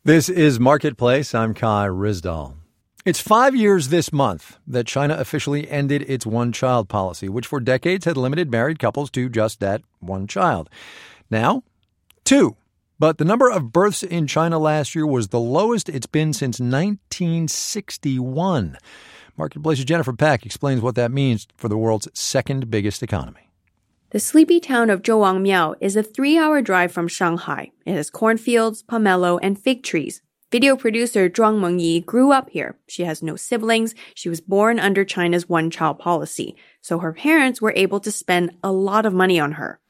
This is Marketplace. I'm Kai Ryssdal. It's 5 years this month that China officially ended its one-child policy, which for decades had limited married couples to just that one child. Now, 2. But the number of births in China last year was the lowest it's been since 1961. Marketplace's Jennifer Pack explains what that means for the world's second biggest economy. The sleepy town of Zhouwangmiao is a 3-hour drive from Shanghai. It has cornfields, pomelo, and fig trees. Video producer Zhuang Mengyi grew up here. She has no siblings. She was born under China's one-child policy. So her parents were able to spend a lot of money on her.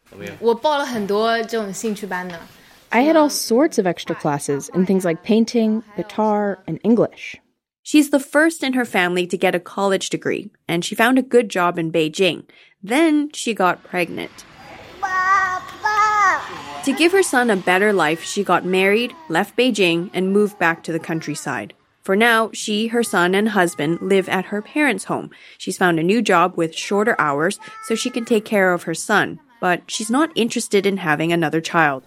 I had all sorts of extra classes in things like painting, guitar, and English. She's the first in her family to get a college degree, and she found a good job in Beijing. Then she got pregnant. To give her son a better life, she got married, left Beijing, and moved back to the countryside. For now, she, her son, and husband live at her parents' home. She's found a new job with shorter hours so she can take care of her son. But she's not interested in having another child.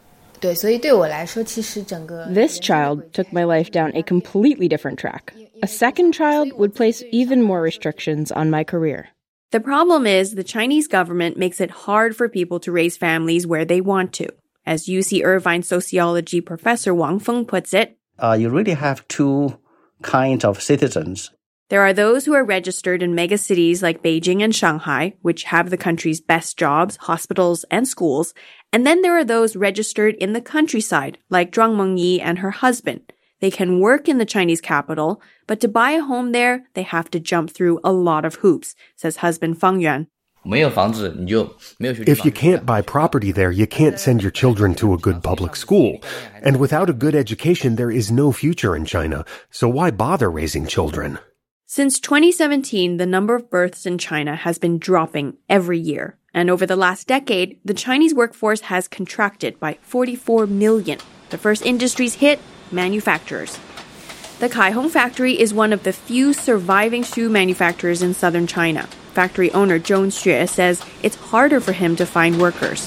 This child took my life down a completely different track. A second child would place even more restrictions on my career. The problem is the Chinese government makes it hard for people to raise families where they want to. As UC Irvine sociology professor Wang Feng puts it, you really have two kinds of citizens. There are those who are registered in megacities like Beijing and Shanghai, which have the country's best jobs, hospitals, and schools. And then there are those registered in the countryside, like Zhuang Mengyi and her husband. They can work in the Chinese capital, but to buy a home there, they have to jump through a lot of hoops, says husband Fang Yuan. If you can't buy property there, you can't send your children to a good public school. And without a good education, there is no future in China. So why bother raising children? Since 2017, the number of births in China has been dropping every year. And over the last decade, the Chinese workforce has contracted by 44 million. The first industries hit, manufacturers. The Kaihong factory is one of the few surviving shoe manufacturers in southern China. Factory owner Zhong Xue says it's harder for him to find workers.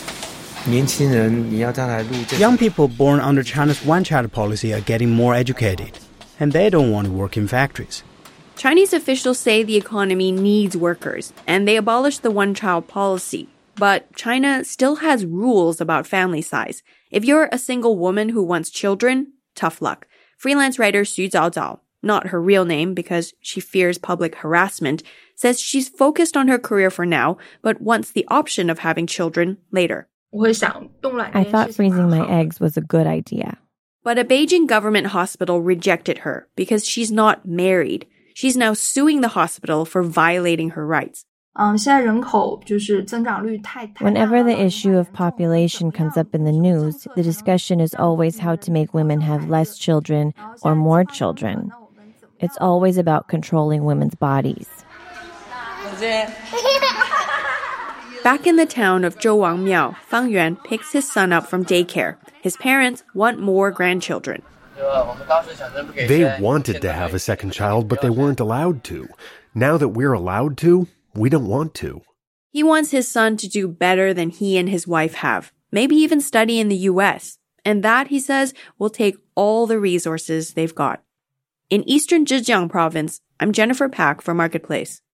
Young people born under China's one-child policy are getting more educated, and they don't want to work in factories. Chinese officials say the economy needs workers, and they abolished the one-child policy. But China still has rules about family size. If you're a single woman who wants children, tough luck. Freelance writer Xu Zaozao, not her real name because she fears public harassment, says she's focused on her career for now, but wants the option of having children later. I thought freezing my eggs was a good idea. But a Beijing government hospital rejected her because she's not married. She's now suing the hospital for violating her rights. Whenever the issue of population comes up in the news, the discussion is always how to make women have less children or more children. It's always about controlling women's bodies. Back in the town of Zhouwangmiao, Fang Yuan picks his son up from daycare. His parents want more grandchildren. They wanted to have a second child, but they weren't allowed to. Now that we're allowed to, we don't want to. He wants his son to do better than he and his wife have. Maybe even study in the U.S. And that, he says, will take all the resources they've got. In eastern Zhejiang province, I'm Jennifer Pack for Marketplace.